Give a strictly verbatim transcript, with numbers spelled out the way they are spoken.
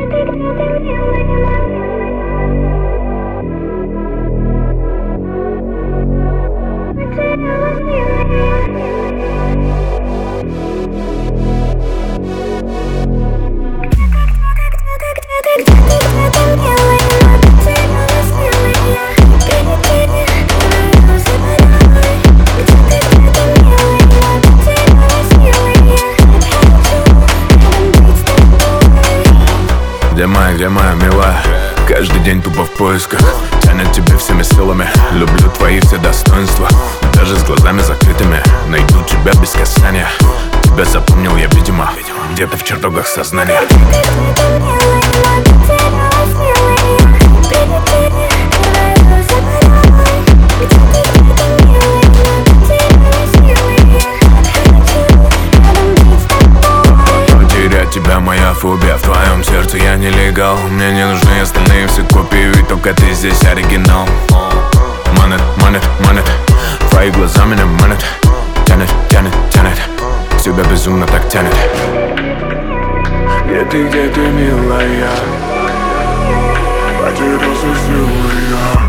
Где моя, где моя милая? Каждый день тупо в поисках. Тянет тебе всеми силами. Люблю твои все достоинства. Даже с глазами закрытыми найду тебя без касания. Тебя запомнил я, видимо, где-то в чертогах сознания. Тебя моя фобия, в твоем сердце я нелегал. Мне не нужны остальные все копии, ведь только ты здесь оригинал. Манит, манит, манит, твои глаза меня манят. Тянет, тянет, тянет, тебя безумно так тянет. Где ты, где ты, милая? Потерялся силой я.